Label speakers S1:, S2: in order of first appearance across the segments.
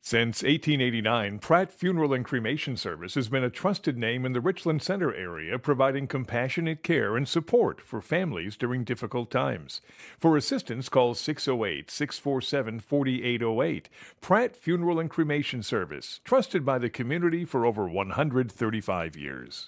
S1: Since 1889, Pratt Funeral and Cremation Service has been a trusted name in the Richland Center area, providing compassionate care and support for families during difficult times. For assistance, call 608-647-4808. Pratt Funeral and Cremation Service, trusted by the community for over 135 years.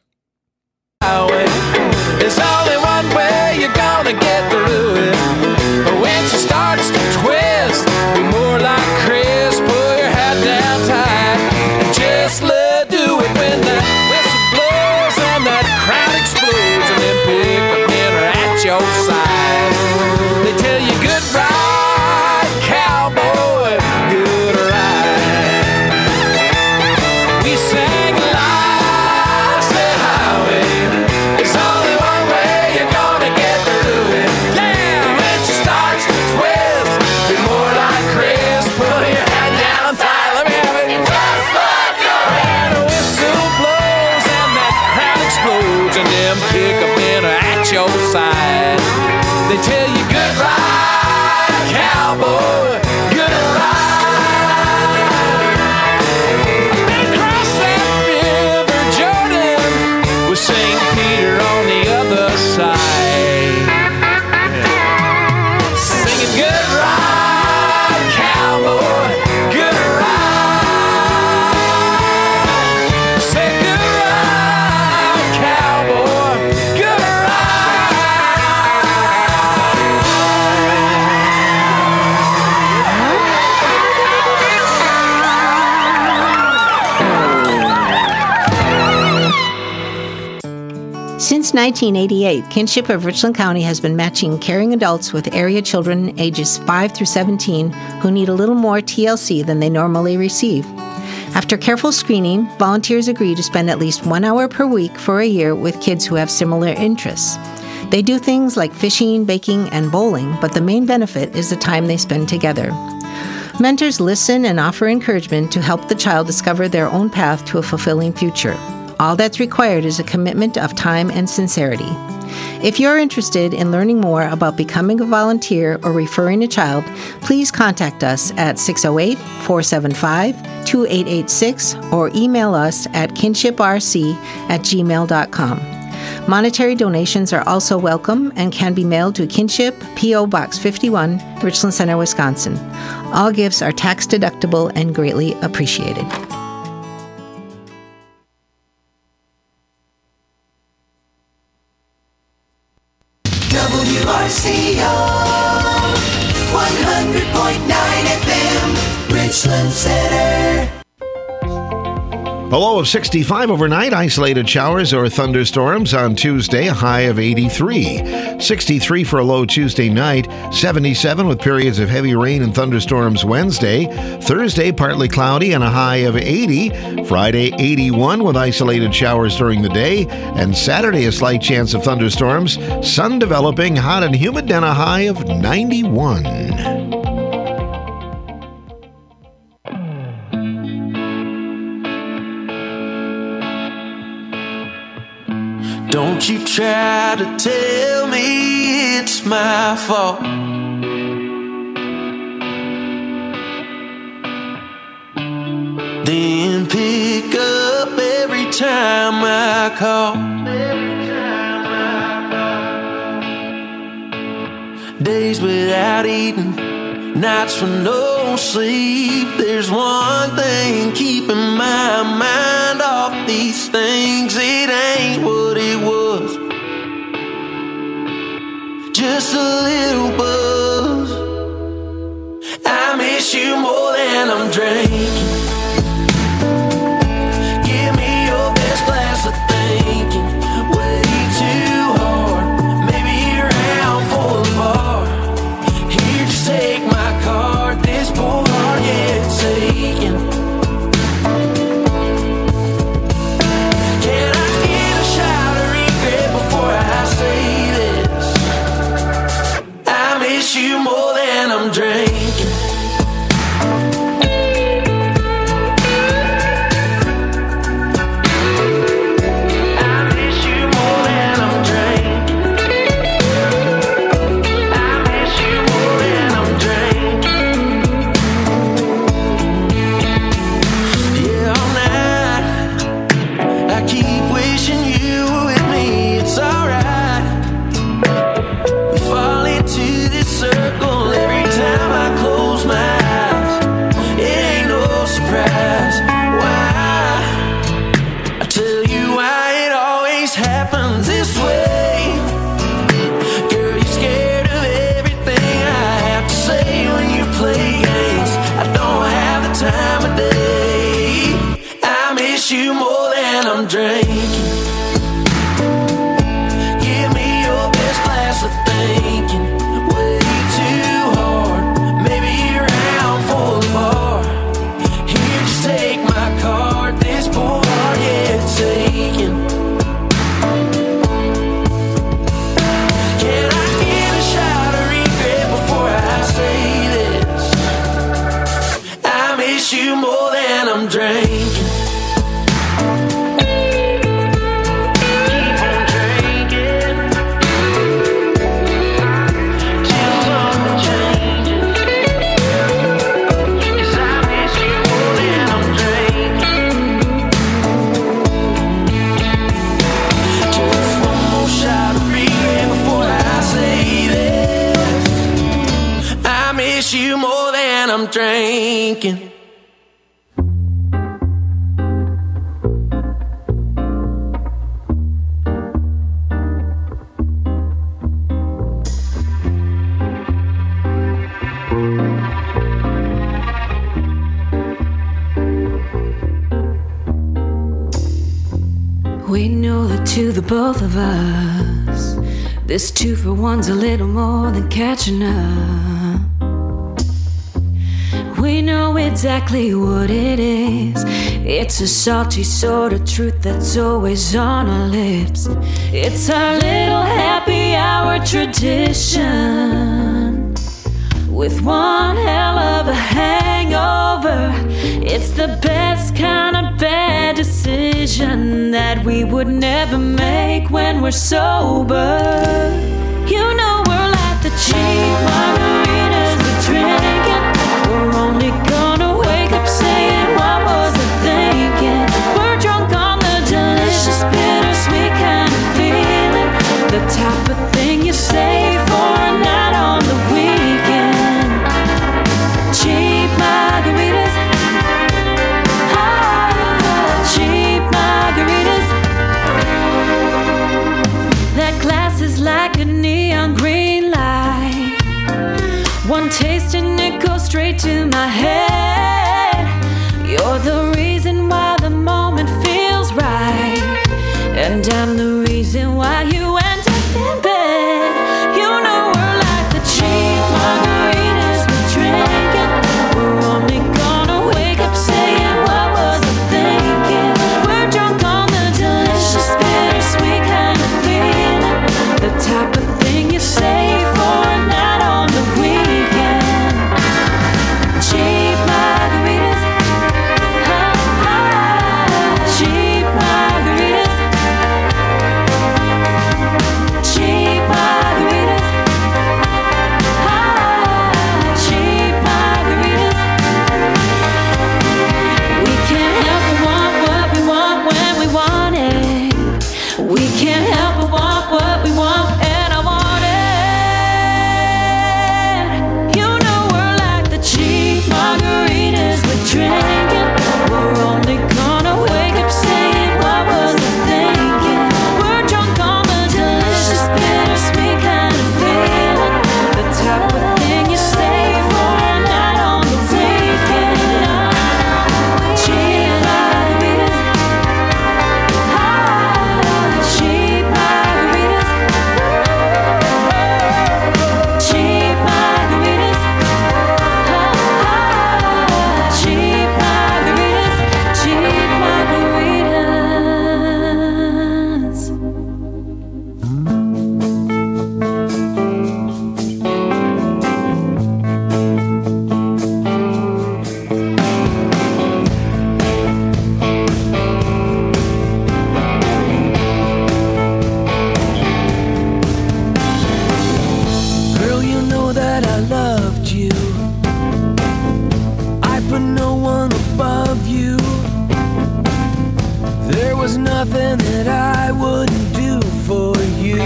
S2: There's only one way you're gonna get through it. But when she starts to twist, be more like Chris. Pull your hat down tight and just let do it. When that whistle blows and that crowd explodes, and then pick up dinner at your side. They tell you good ride, cowboy, good ride. We sang live, say highway. There's only one way you're gonna get through it. Yeah, when she starts to twist, be more like Chris. Pull your hat down tight, let me have it. Just let go. And the whistle blows and that crowd explodes, and then pick up dinner at your side. They tell you good ride, cowboy, good ride. I've been across that river, Jordan, with St. Peter on the other side. Singing good ride, cowboy, good ride. Say good ride, cowboy, good
S3: Since 1988, Kinship of Richland County has been matching caring adults with area children ages 5 through 17 who need a little more TLC than they normally receive. After careful screening, volunteers agree to spend at least 1 hour per week for a year with kids who have similar interests. They do things like fishing, baking, and bowling, but the main benefit is the time they spend together. Mentors listen and offer encouragement to help the child discover their own path to a fulfilling future. All that's required is a commitment of time and sincerity. If you're interested in learning more about becoming a volunteer or referring a child, please contact us at 608-475-2886 or email us at kinshiprc@gmail.com. Monetary donations are also welcome and can be mailed to Kinship, P.O. Box 51, Richland Center, Wisconsin. All gifts are tax deductible and greatly appreciated.
S4: WRCO 100.9 FM, Richland Center.
S5: A low of 65 overnight, isolated showers or thunderstorms on Tuesday, a high of 83. 63 for a low Tuesday night, 77 with periods of heavy rain and thunderstorms Wednesday. Thursday, partly cloudy and a high of 80. Friday, 81 with isolated showers during the day. And Saturday, a slight chance of thunderstorms. Sun developing, hot and humid, and a high of 91.
S2: Don't you try to tell me it's my fault. Then pick up every time I call. Days without eating, nights for no sleep. There's one thing keeping my mind off these things. It ain't what it was, just a little buzz. I miss you more than I'm drinking. Give me your best glass of thinking. Way too hard, maybe around for the bar. Here, just take my card. This poor heart, yeah, it's aching. Can I get a shot of regret before I say this? I miss you more than I'm drinking. you more than I'm drinking. You more than I'm drinking.
S6: We know that to the both of us, this 2 for 1's a little more than catching up. We know exactly what it is. It's a salty sort of truth that's always on our lips. It's our little happy hour tradition, with one hell of a hangover. It's the best kind of bad decision that we would never make when we're sober. You know we're like the cheap margaritas we're drinking. We're only gonna wake up saying, what was I thinking? We're drunk on the delicious, bittersweet kind of feeling, the type of thing you save for a night on the weekend. Cheap margaritas, cheap margaritas. That glass is like a neon green light. One taste and it goes straight to my head. You're the reason why the moment feels right, and I'm the reason why you end up in bed. You know we're like the cheap margaritas we're drinking. We're only gonna wake up saying, what was I thinking? We're drunk on the delicious, bittersweet kind of feeling, the type of thing you save for a night on the weekend. Cheap margaritas, cheap margaritas, cheap margaritas, cheap margaritas. We can't help but want what we want when we want it. We can't help but want what we want, and I want it. You know we're like the cheap margaritas we're drinking. We're only gonna wake up saying, what was I thinking? We're drunk on the delicious, bittersweet kind of feeling, the type of thing you save for a night on the weekend. Cheap margaritas, cheap margaritas, cheap margaritas, cheap margaritas, cheap margaritas.
S2: Girl, you know that I loved you. I put no one above you. There was nothing that I wouldn't do for you.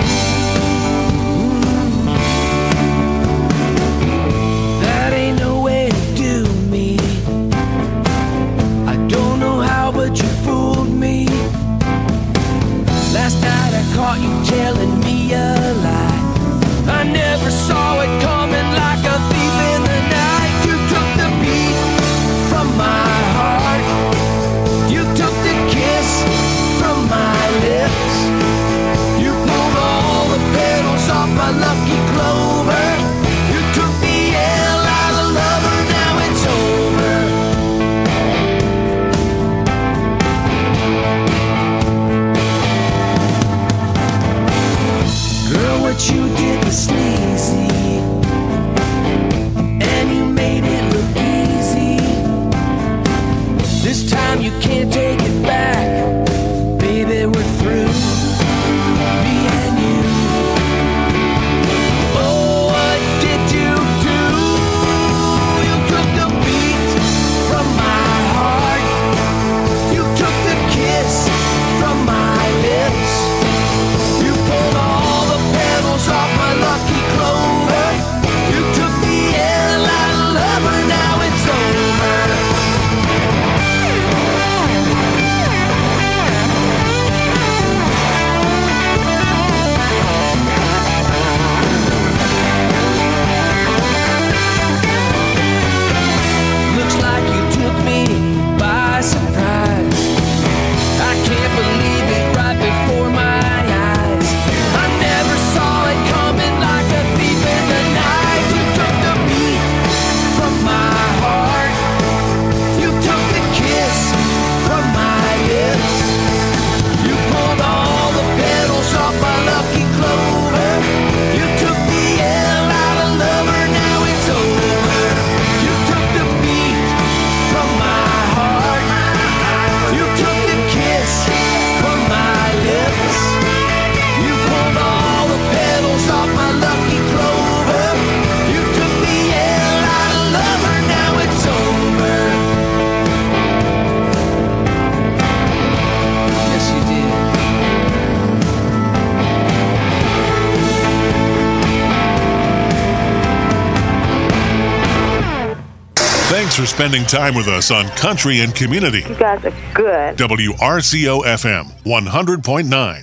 S2: That ain't no way to do me. I don't know how, but you fooled me. Last night I caught you telling me a lie. I never saw it coming like a thief in the night. You took the beat from my heart. You took the kiss from my lips. You pulled all the petals off my lucky clover. You took the L out of lover, now it's over. Girl, what you did was sleazy, and you made it look easy. This time you can't take it back. Baby, we're through. Me and you. Oh, what did you do? You took the beat from my heart. You took the kiss from my lips. You pulled all the petals off my lucky clover. You took the L out of lover, now it's over. Looks like you took me by surprise. I can't believe it right before my eyes. I never saw it coming like a thief in the night. You took the beat from my heart. You took the kiss from my lips. You pulled all the petals off my lucky clover. You took the L out of lover, now it's over. You took the beat from my heart. You took the kiss from my lips. You pulled all the petals off my lucky clover. You took the L out of lover, now it's over. Yes, you did.
S7: Thanks for spending time with us on Country and Community.
S8: You guys are good.
S7: WRCO FM 100.9.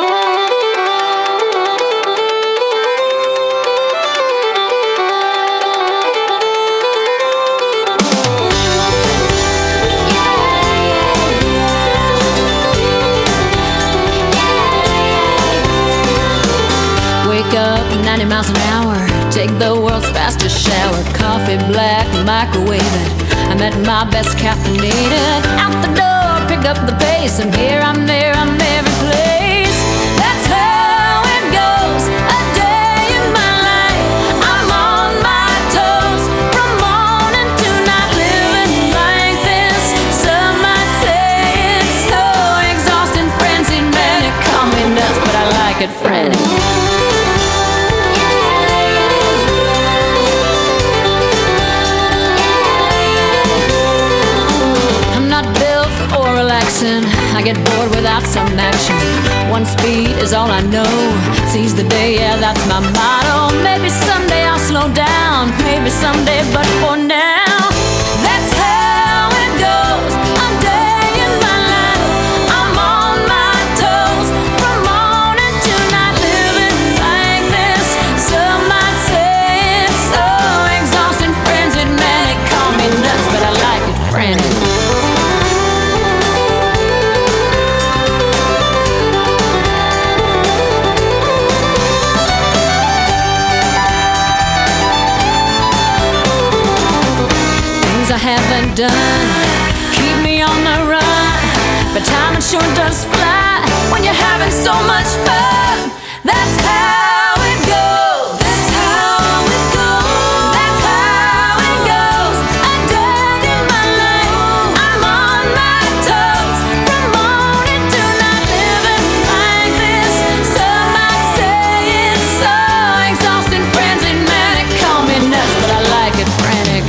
S6: Wake up 90 miles an hour, take the world's fastest shower, coffee black, microwave it. I'm at my best caffeinated. Out the door, pick up the pace. I'm here, I'm there, I'm every place. That's how it goes. A day in my life, I'm on my toes from morning to night, living like this. Some might say it's so exhausting, frenzied, manic, call me nuts, but I like it frantic. I get bored without some action. One speed is all I know. Seize the day, yeah, that's my motto. Maybe someday I'll slow down. Maybe someday, but for now, that's how it goes. A day in my life, I'm on my toes from morning to night, living like this. Some might say it's so exhausting, frenzied, manic, call me nuts, but I like it frantic. I haven't done keep me on the run, but time it sure does fly when you're having so much fun. That's how it goes. That's how it goes. That's how it goes. A day in my life, I'm on my toes from morning to night, living like this. Some might say it's so exhausting, frenzied, manic, call me nuts, but I like it frantic.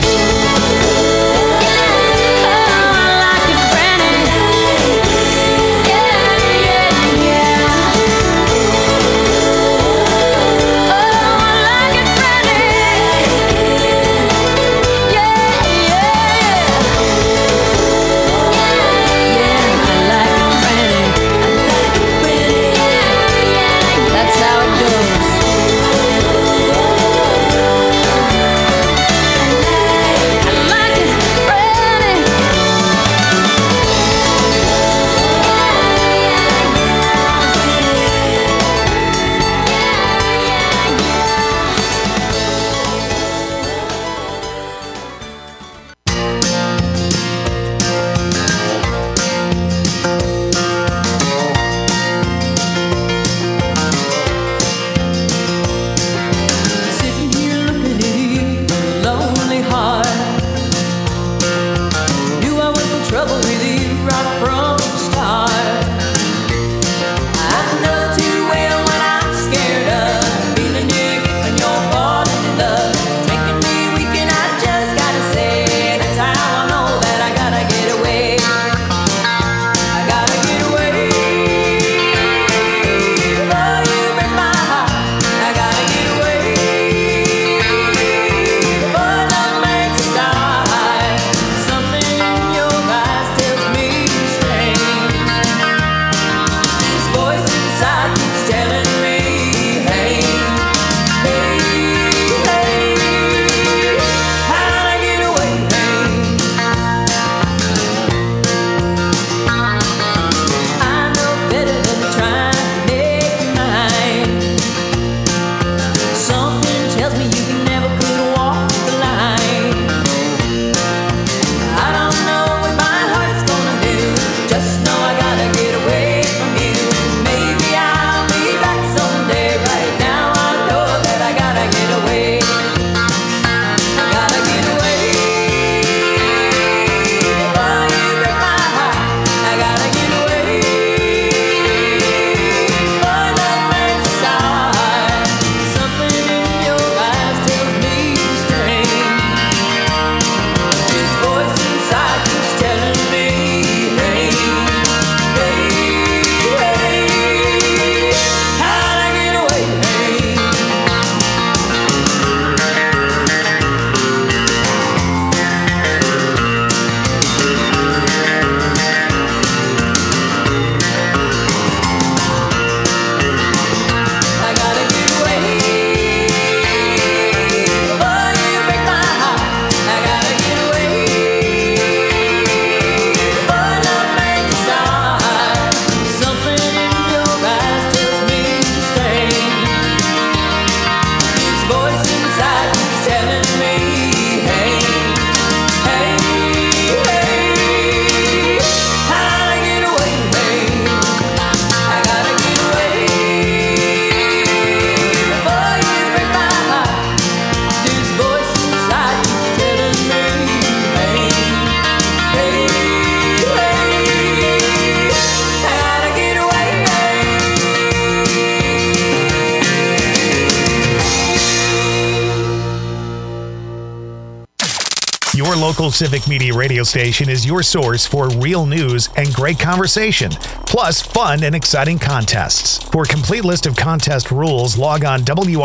S8: local Civic Media radio station is your source for real news and great conversation, plus fun and exciting contests. For a complete list of contest rules, log on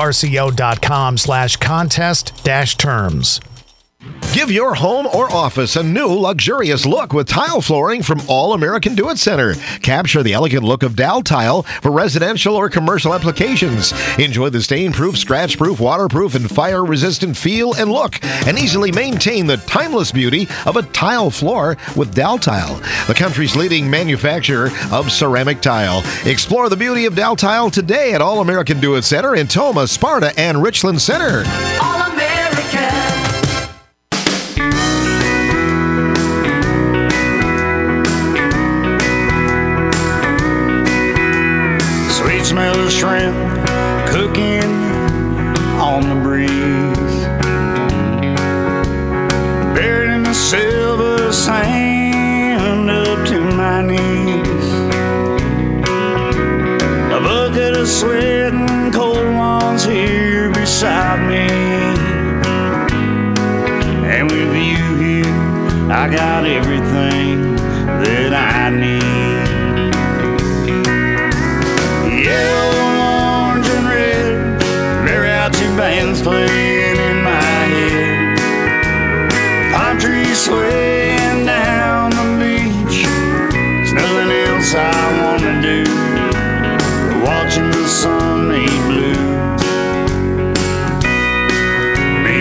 S8: wrco.com/contest-terms.
S5: Give your home or office a new luxurious look with tile flooring from All American Do It Center. Capture the elegant look of Dow tile for residential or commercial applications. Enjoy the stain-proof, scratch-proof, waterproof, and fire-resistant feel and look, and easily maintain the timeless beauty of a tile floor with Dow tile, the country's leading manufacturer of ceramic tile. Explore the beauty of Dow tile today at All American Do It Center in Toma, Sparta, and Richland Center.
S4: All American.
S9: Sweet smell of shrimp cooking on the breeze, buried in the silver sand up to my knees. A bucket of sweat and cold ones here beside me, and with you here I got everything that I need. Yellow, orange, and red, mariachi bands playing in my head. Palm trees swaying down the beach. There's nothing else I wanna do but watching the sun make blue. Me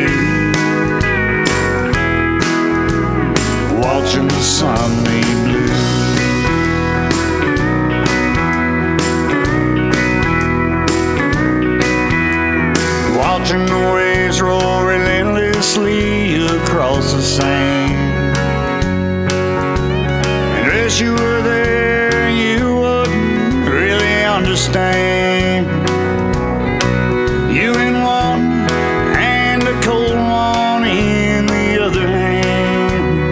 S9: and you, watching the sun make blue. Watching the waves roll relentlessly across the sand. Unless you were there, you wouldn't really understand. You in one and a cold one in the other hand,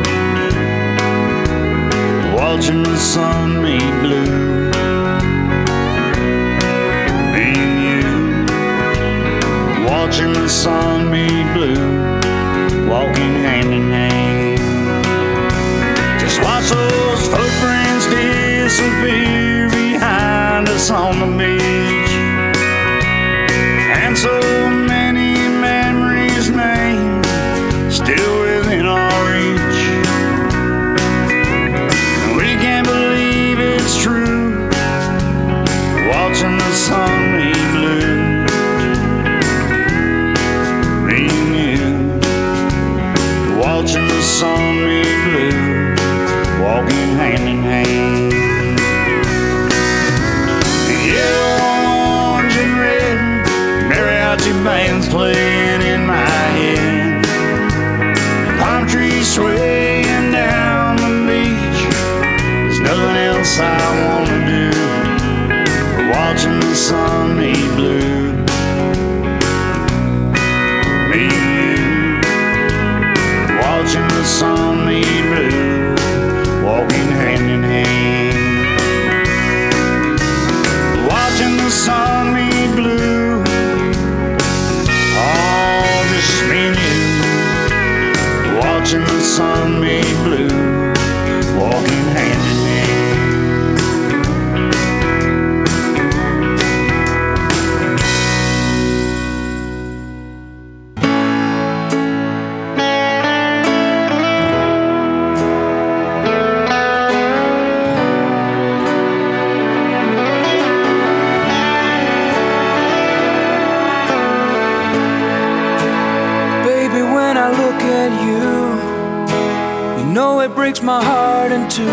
S9: watching the sun make blue. Watching the sun be blue, walking hand in hand. Just watch those footprints disappear behind us on the beach, and so many memories made still within our reach. We can't believe it's true, watching the sun be blue. Watching the sun be blue, walking hand in hand. Yellow, orange, and red, mariachi bands playing in my head. Palm trees swaying down the beach. There's nothing else I wanna do but watching the sun be blue. Watching the sun be blue, walking hand in hand. Watching the sun be blue, oh, just me and you. Watching the sun be blue, walking hand in hand.
S2: It breaks my heart in two.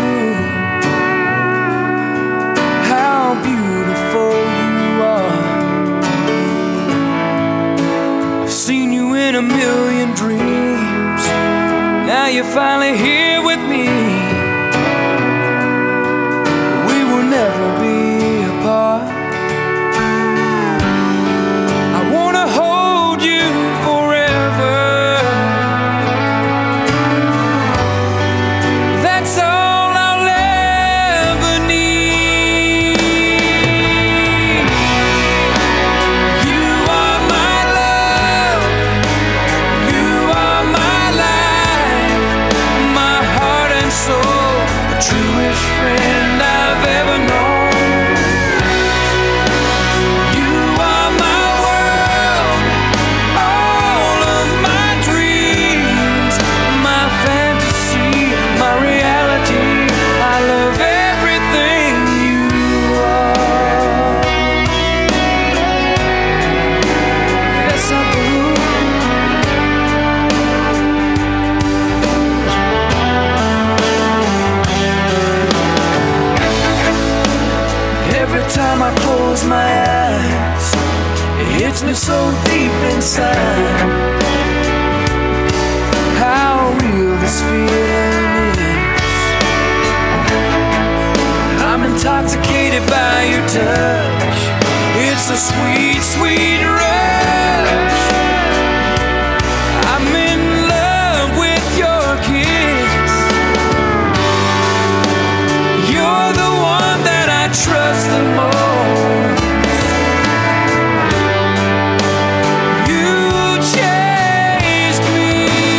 S2: How beautiful you are. I've seen you in a million dreams. Now you're finally here with me. We will never be apart. I wanna hold you forever. You are my love. You are my life. close my eyes, it hits me so deep inside how real this feeling is. I'm intoxicated by your touch. It's a sweet, sweet rush. I'm in love with your kiss. You're the one that I trust the most. You changed me.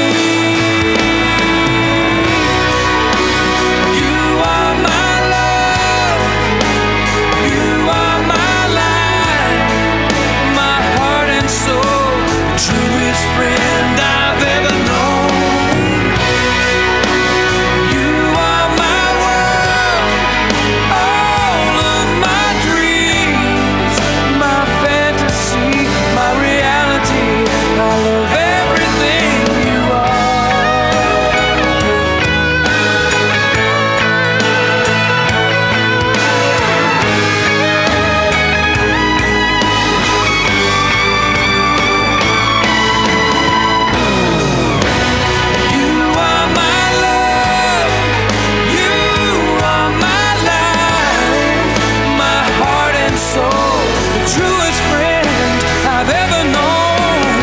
S2: You are my love. You are my life, my heart and soul, the truest friend I've ever known. You are my world, all of my dreams, my fantasy, my reality. I love everything you You are my love, you are my life, my heart and soul, the truest friend I've ever known.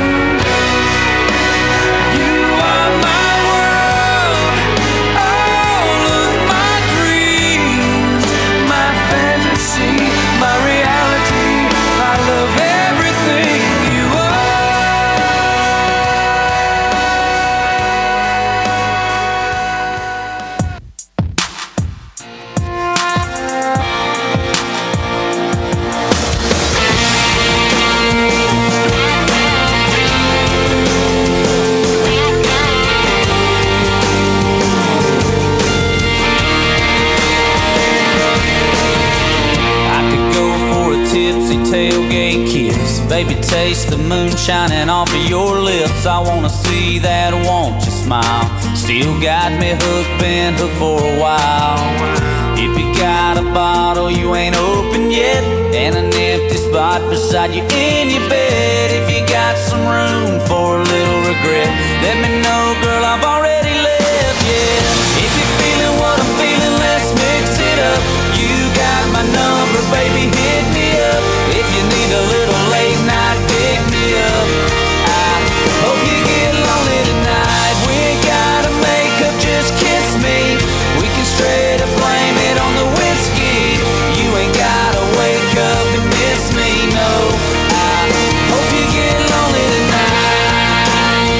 S2: You are my world, all of my dreams, my fantasy, my reality. I love everything you are. I could go for a tipsy tailgate kiss. Baby, taste the moon shining off of your lips. I wanna see that, won't you smile? Still got me hooked, been hooked for a while. If you got a bottle you ain't opened yet, and an empty spot beside you in your bed, if you got some room for a little regret, let me know, girl, I've already left, yeah. If you're feeling what I'm feeling, let's mix it up. You got my number, baby, hit me up. If you need a little late night, pick me up. I hope you get lonely tonight. We ain't gotta make up, just kiss me. We can straight up blame it on the whiskey. You ain't gotta wake up and miss me, no. I hope you get lonely tonight.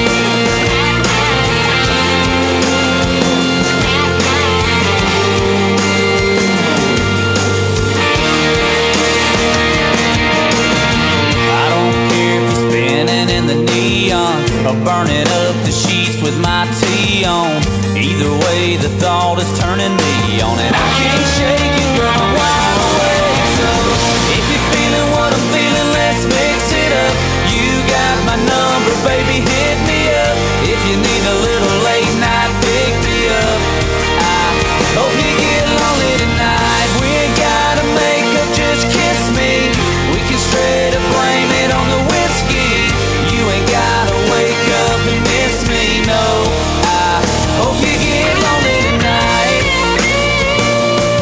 S2: I don't care if you're spinning in the neon or burning up the sheets with my tea on. Either way, the thought is turning me on, and I can't shake it, girl, I'm wide awake. So if you're feeling what I'm feeling, let's mix it up. You got my number, baby, hit me up. If you need a little late night, pick me up. I hope you get lonely tonight. We ain't gotta make up, just kiss me. We can straight up blame it on the whiskey. You ain't gotta wake up and miss me, no. I hope you get lonely tonight.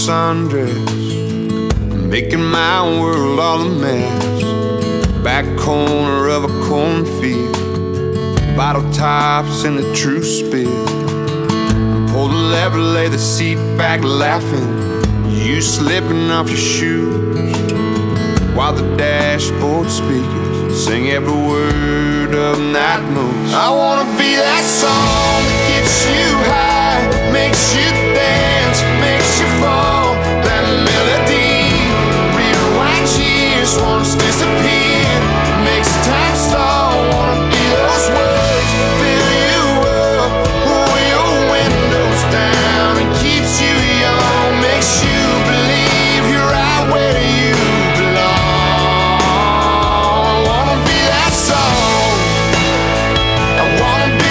S10: sundress, making my world all a mess. Back corner of a cornfield, bottle tops in a true spill. Pull the lever, lay the seat back laughing, you slipping off your shoes, while the dashboard speakers sing every word of Night Moves. I wanna be that song that gets you high, makes you dance, makes you fall. That melody, rewind years, once disappear, makes time stall. Wanna be those words, fill you up, roll your windows down, and keeps you young, makes you believe you're right where you belong. I wanna be that song. I wanna be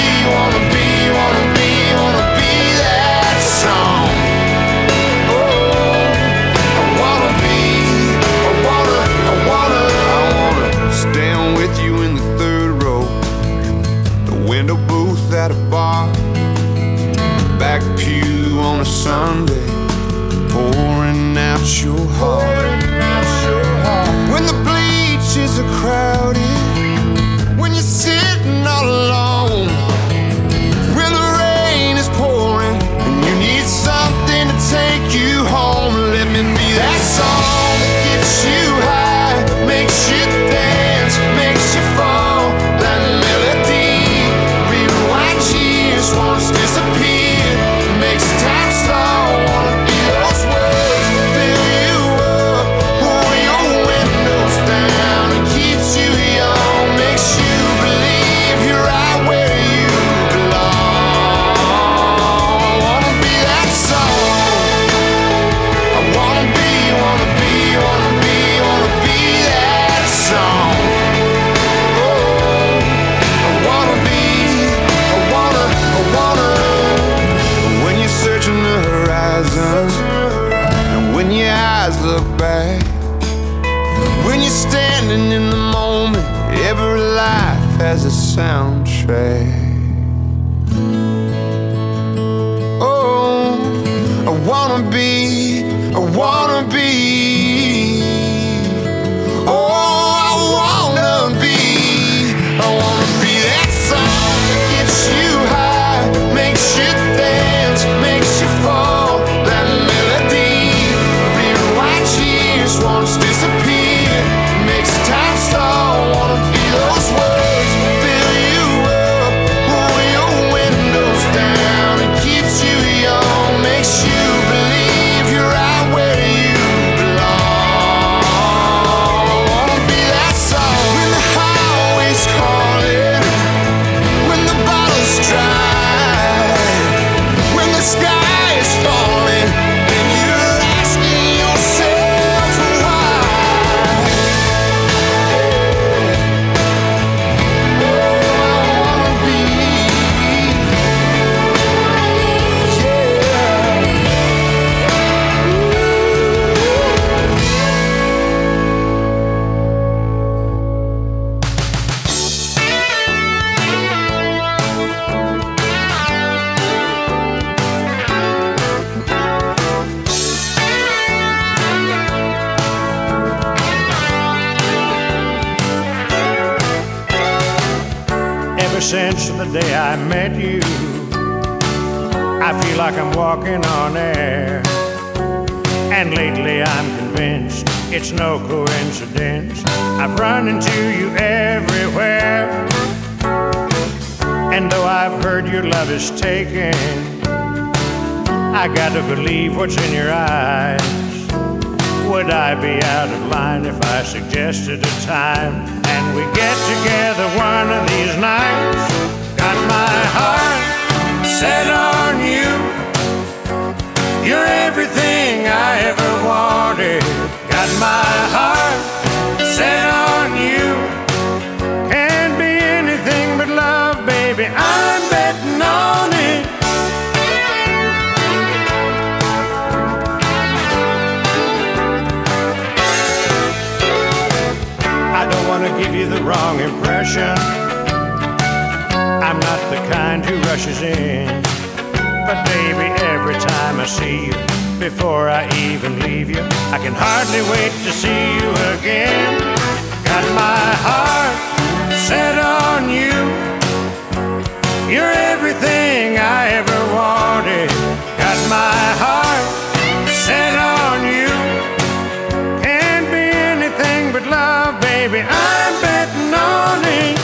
S10: that song. Oh, I wanna stand with you in the third row, the window booth at a bar, back pew on a Sunday, pouring out your heart. When the bleachers are crowded, when you're sitting all alone, when the rain is pouring and you need something to take you home, let me be that song that gets you high, makes you dance, makes you fall. That melody, rewind years, once disappear, makes time stall. Wanna be those words, fill you up, roll your windows down, and keeps you young, makes you believe you're right where you belong. I wanna be that song. I wanna be that song. Oh, when you're searching the horizon, and when your eyes look back, when you're standing in the moment, every life has a soundtrack. Oh, I wanna be. Oh, I wanna be that song that gets you high, makes you dance, makes you fall. That melody, rewind years, once disappear, makes time stall. Wanna be those words, fill you up, roll your windows down, and keeps you young, makes you believe you're right where you belong. I wanna be that song when the highway's calling, when the bottle's dry, when the sky is falling, and you're asking yourself why. Oh, I wanna be,
S11: Ever since the day I met you, I feel like I'm walking on air. And lately I'm convinced it's no coincidence, I've run into you everywhere. And though I've heard your love is taken, I gotta believe what's in your eyes. Would I be out of line if I suggested a time and we get together one of these nights? Got my heart set on you, you're everything I ever wanted. Got my heart set on you, can't be anything but love, baby, I'm betting on it. I don't want to give you the wrong impression, I'm not the kind who rushes in. But baby, every time I see you, before I even leave you. I can hardly wait to see you again. Got my heart set on you. You're everything I ever wanted. Got my heart set on you. Can't be anything but love, baby. I'm betting on it.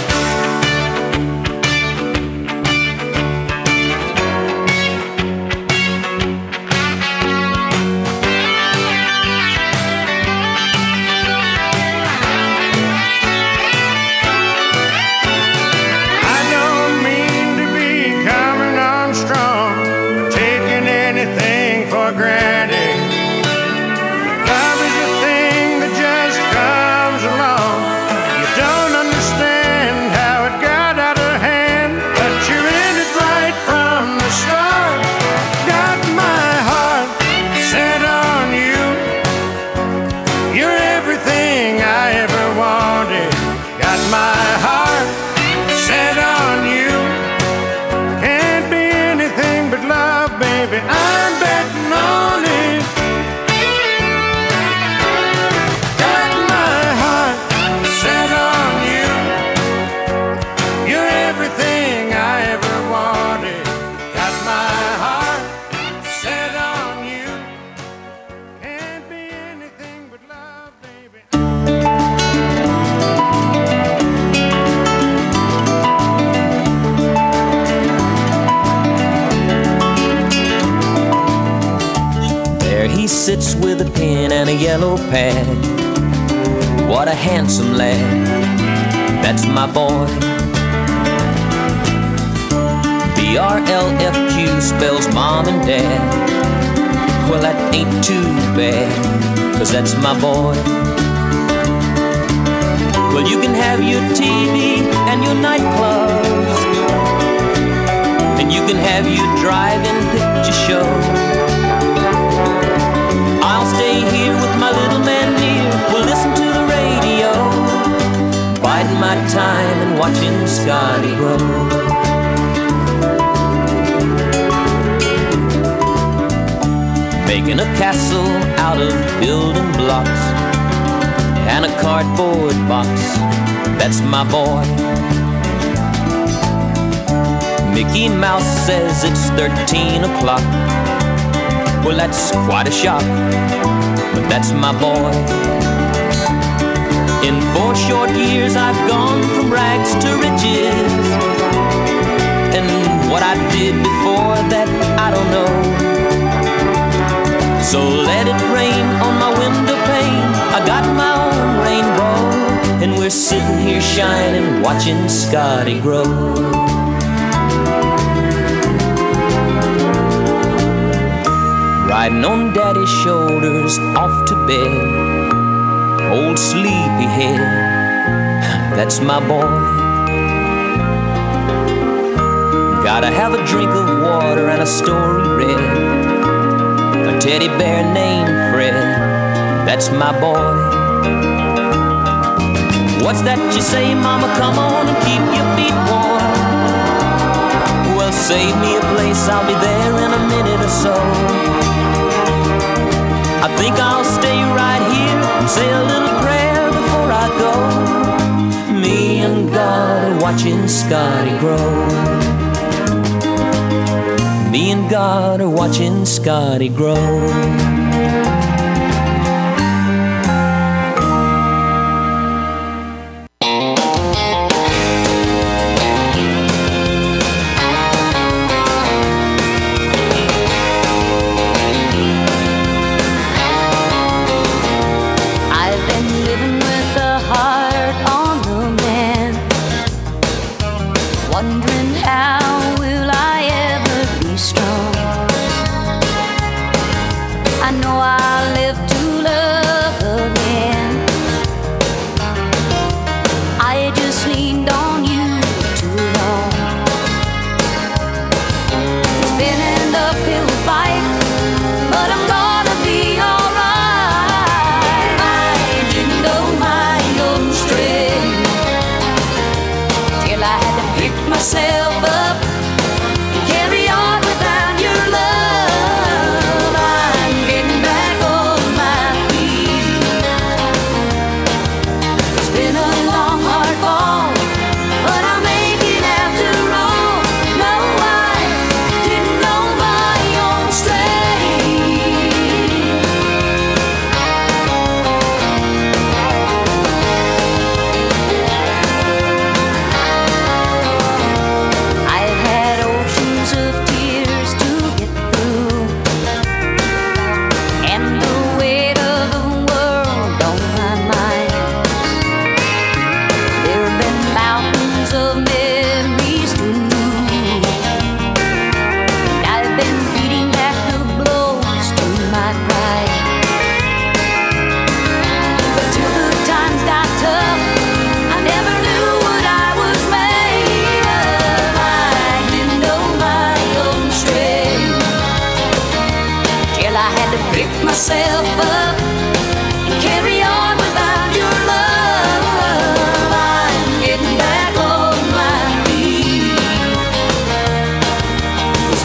S12: Sits with a pen and a yellow pad. What a handsome lad, that's my boy. BRLFQ spells mom and dad. Well, that ain't too bad, 'cause that's my boy. Well, you can have your TV and your nightclubs, and you can have your drive-in picture show. I'll stay here with my little man near. We'll listen to the radio, biding my time and watching Scotty grow. Making a castle out of building blocks and a cardboard box, that's my boy. Mickey Mouse says it's 13 o'clock. Well, that's quite a shock, but that's my boy. In 4 short years I've gone from rags to riches, and what I did before that I don't know. So let it rain on my window pane, I got my own rainbow, and we're sitting here shining, watching Scotty grow. Riding on daddy's shoulders off to bed, old sleepyhead, that's my boy. Gotta have a drink of water and a story read, a teddy bear named Fred, that's my boy. What's that you say, mama? Come on and keep your feet warm. Well, save me a place, I'll be there in a minute or so. I think I'll stay right here and say a little prayer before I go. Me and God are watching Scotty grow. Me and God are watching Scotty grow.
S6: Carry on without your love. I'm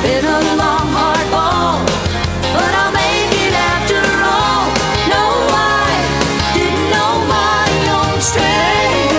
S6: been a long, hard fall, but I'll make it after all. No, I didn't know my own strength.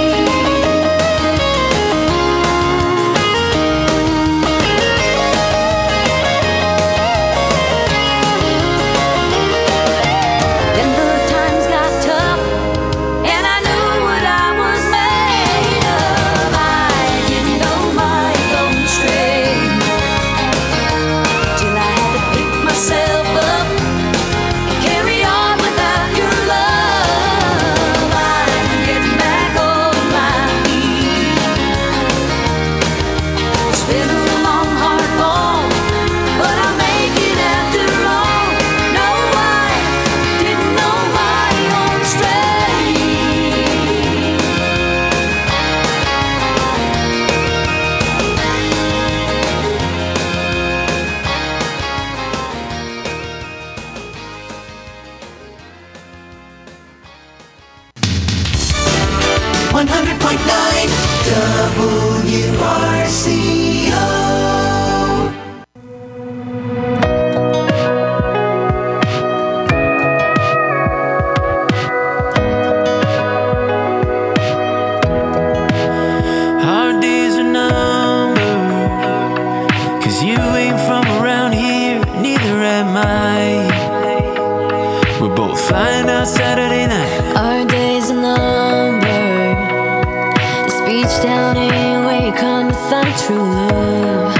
S6: Then the times got tough, and I knew what I was made of. I didn't know my own strength till I had to pick myself up and carry on without your love. I'm getting back on my feet. It's been a long, hard fall, but I'll make it after all. No, I didn't know my own strength.
S2: WRCO.
S13: Our days are numbered, 'cause you ain't from around here, neither am I. We're both flying out Saturday night.
S6: Our days are numbered. This beach town ain't where you come to find true love.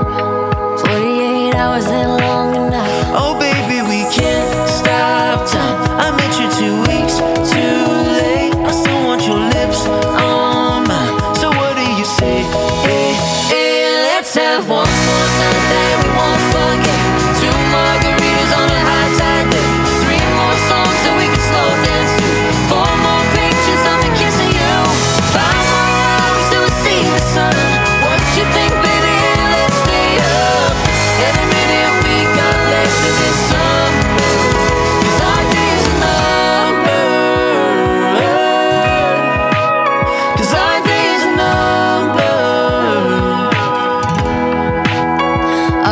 S6: 48 hours ain't long enough.
S13: Oh baby, we can't stop time. I met you 2 weeks too late. I still want your lips on mine. So what do you say?
S6: Hey, hey, let's have one more night that we won't forget. 2 margaritas on a high tide day. 3 more songs that we can slow dance to. 4 more pictures of me kissing you. 5 more hours till we see the sun. What you think, baby? Let's stay up every minute we got left of this summer. 'Cause our days are numbered. 'Cause our days are numbered.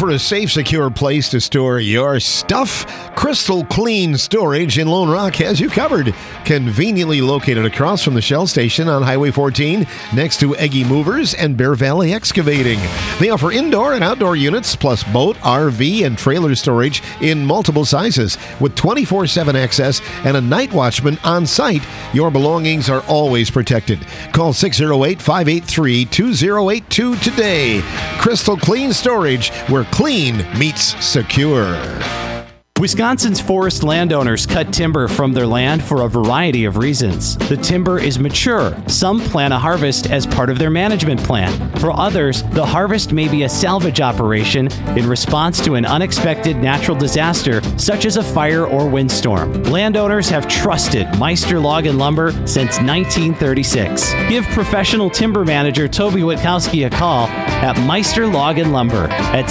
S5: for a safe, secure place to store your stuff? Crystal Clean Storage in Lone Rock has you covered. Conveniently located across from the Shell Station on Highway 14, next to Eggy Movers and Bear Valley Excavating. They offer indoor and outdoor units, plus boat, RV, and trailer storage in multiple sizes. With 24/7 access and a night watchman on site, your belongings are always protected. Call 608-583-2082 today. Crystal Clean Storage, where clean meets secure.
S14: Wisconsin's forest landowners cut timber from their land for a variety of reasons. The timber is mature. Some plan a harvest as part of their management plan. For others, the harvest may be a salvage operation in response to an unexpected natural disaster, such as a fire or windstorm. Landowners have trusted Meister Log and Lumber since 1936. Give professional timber manager Toby Witkowski a call at Meister Log and Lumber at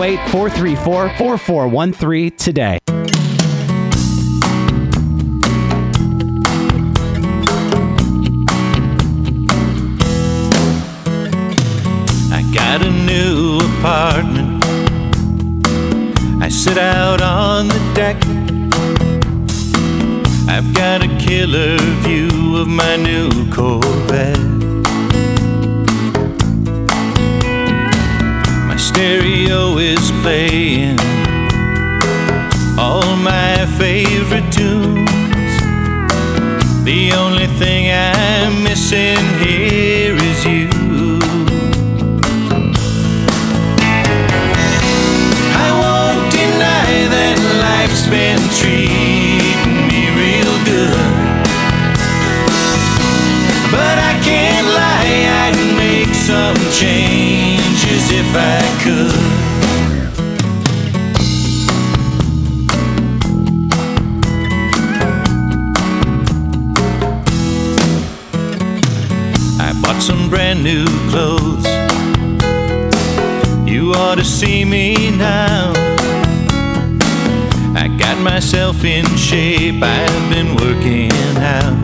S14: 608-434-4413 today.
S13: I got a new apartment. I sit out on the deck. I've got a killer view of my new Corvette. My stereo is playing all my favorite tunes. The only thing I'm missing here is you. I won't deny that life's been treating me real good, but I can't lie, I'd make some changes if I could. Bought some brand new clothes. You ought to see me now. I got myself in shape, I've been working out.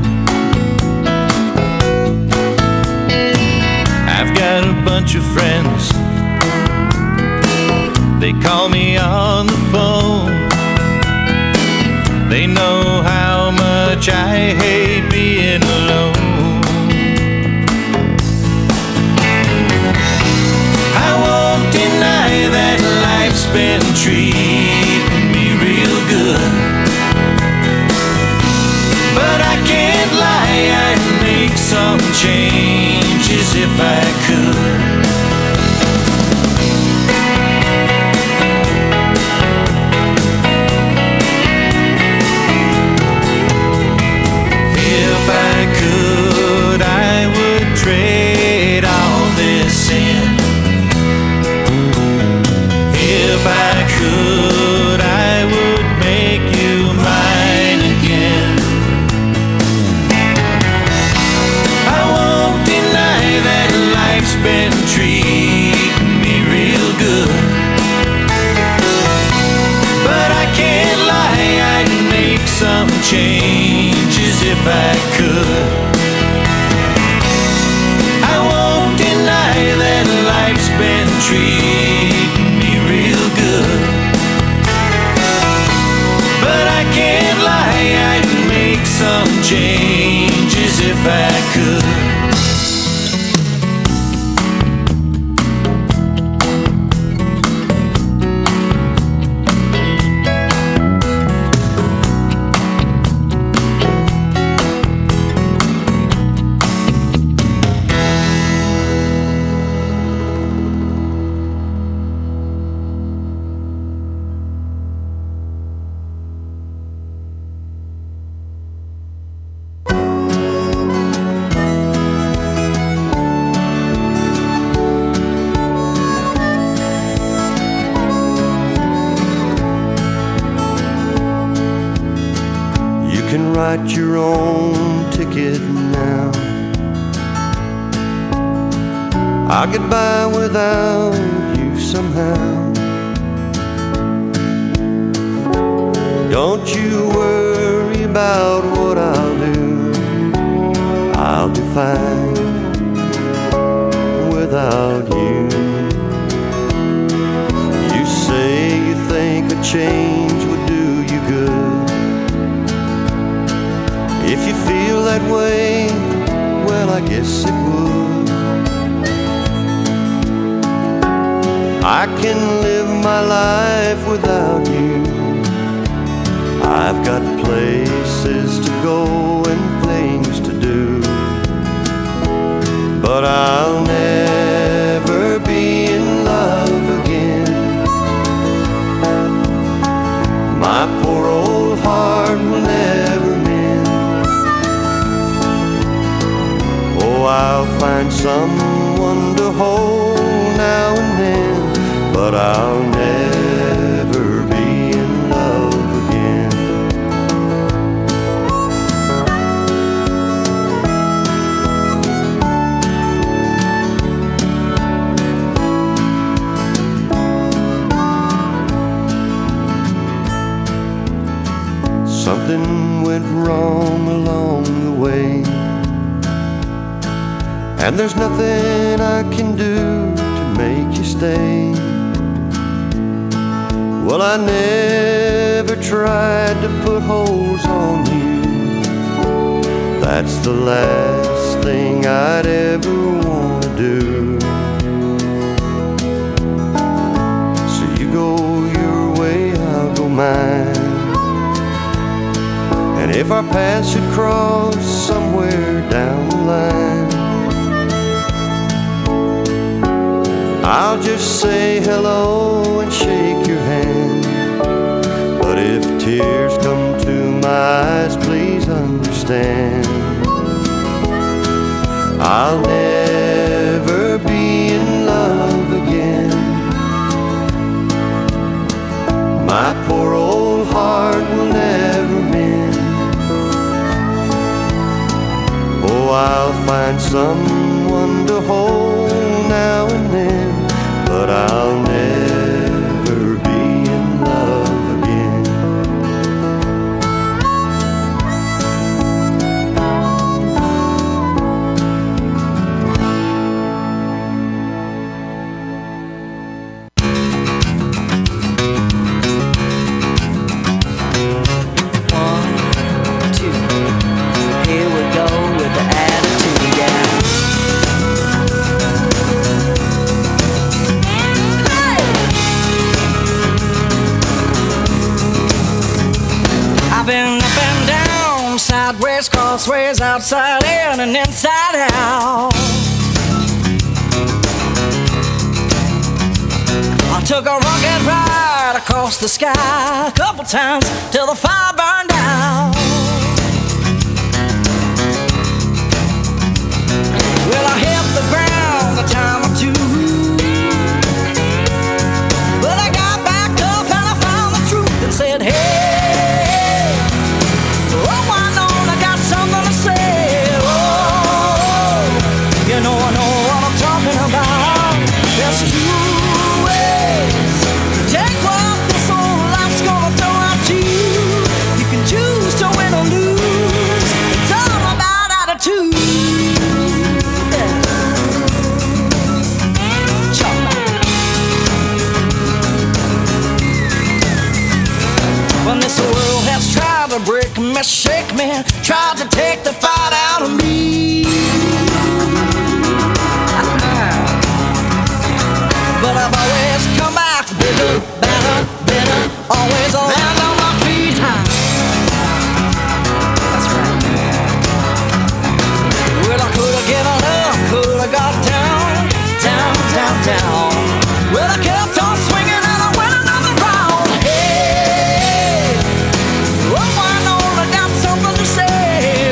S13: I've got a bunch of friends. They call me on the phone. They know how much I hate being alone. I won't deny that life's been treating me real good, but I can't lie, I'd make some changes if I could. If I could, I would trade all this in. If I could, I would make you mine again. I won't deny that life's been treating me real good, but I can't lie, I'd make some changes if I could. I won't deny that life's been treating me real good, but I can't lie, I'd make some changes if I could.
S15: Write your own ticket now. I'll get by without you somehow. Don't you worry about what I'll do. I'll do fine without you. You change would do you good. If you feel that way, well, I guess it would. I can live my life without you. I've got places to go and things to do, but I'll never be in love again. My poor old heart will never mend. Oh, I'll find someone to hold now and then, but I'll never be in love again. Something went wrong along the way, and there's nothing I can do to make you stay. Well, I never tried to put holes on you. That's the last thing I'd ever want to do. So you go your way, I'll go mine. And if our paths should cross somewhere down the line, I'll just say hello and shake your hand. But if tears come to my eyes, please understand, I'll never be in love again. My poor old heart will never mend. Oh, I'll find someone to hold now and then, but I'll never be in love again.
S16: Sideways, crossways, outside in and inside out. I took a rocket ride across the sky a couple times till the fire burned out. Well, I hit the ground a time or two, but I got back up and I found the truth and said, hey, you know I know what I'm talking about. There's two ways to take what this old life's gonna throw at you. You can choose to win or lose. It's all about attitude. When this world has tried to break me, shake me, tried to take the fight out of me, but I've always come back bigger, better, better, always land on my feet high. That's right. Well, I could have given up, could have got down, down, down, down. Well, I kept on swinging and I went another round. Hey, oh, I know I got something to say.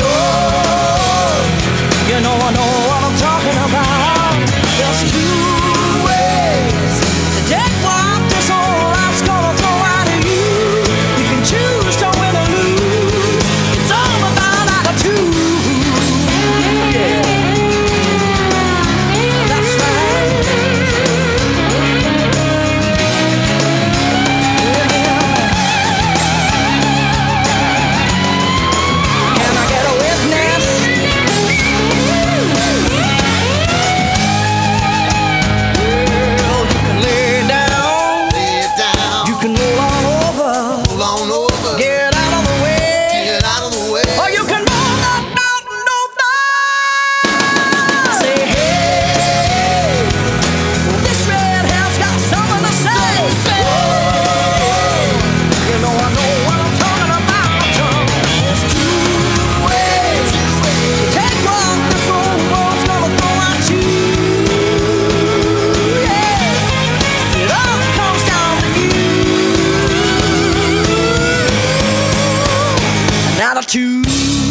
S16: too.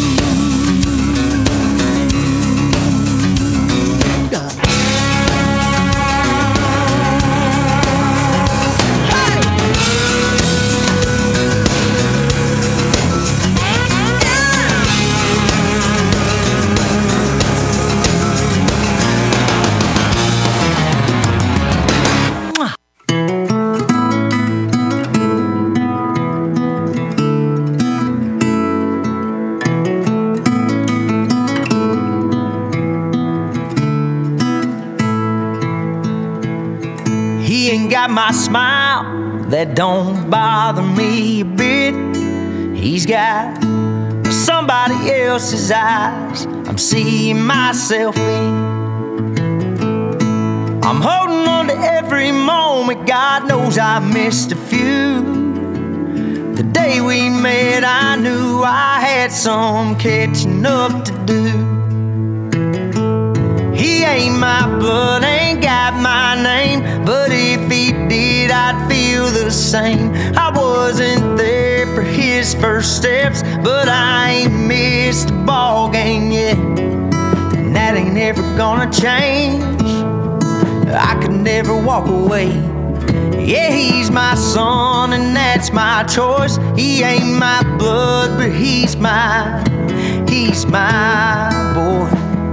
S17: My smile that don't bother me a bit. He's got somebody else's eyes I'm seeing myself in. I'm holding on to every moment. God knows I've missed a few. The day we met I knew I had some catching up to do. He ain't my blood, ain't got my name, but if he did, I'd feel the same. I wasn't there for his first steps, but I ain't missed a ball game yet, and that ain't ever gonna change. I could never walk away. Yeah, he's my son, and that's my choice. He ain't my blood, but he's my boy.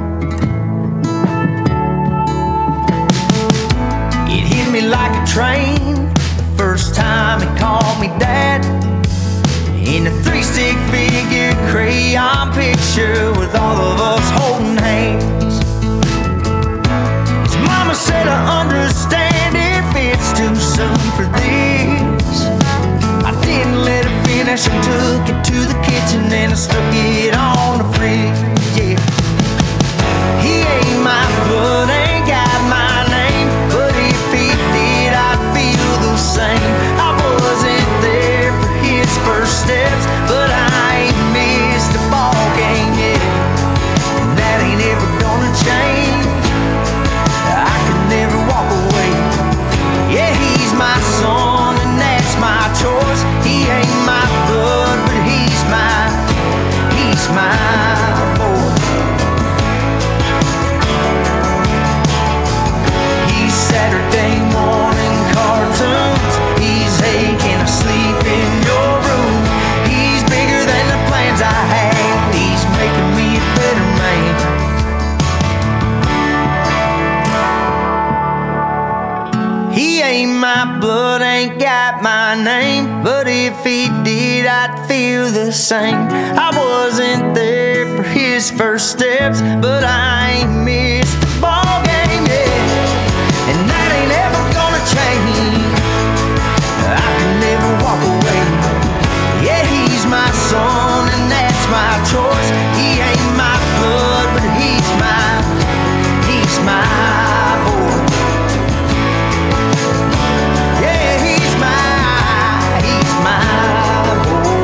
S17: Me like a train the first time he called me dad, in a 3-stick figure crayon picture with all of us holding hands. His mama said I understand if it's too soon for this. I didn't let her finish, I took it to the kitchen and I stuck it on the fridge. Yeah, he ain't my blood, ain't got my name, but if he did, I'd feel the same. I wasn't there for his first steps, but I ain't missed a ball game yet, and that ain't ever gonna change. I could never walk away. Yeah, he's my son, and that's my choice. He ain't my blood, but he's my boy. Saturday morning cartoons. He's aching asleep in your room. He's bigger than the plans I had. He's making me a better man. He ain't my blood, ain't got my name, but if he did, I'd feel the same. I wasn't there for his first steps, but I ain't missed the ball game yet, and that ain't ever gonna change. I can never walk away. Yeah, he's my son, and that's my choice. He ain't my blood, but he's my boy. Yeah, he's my boy.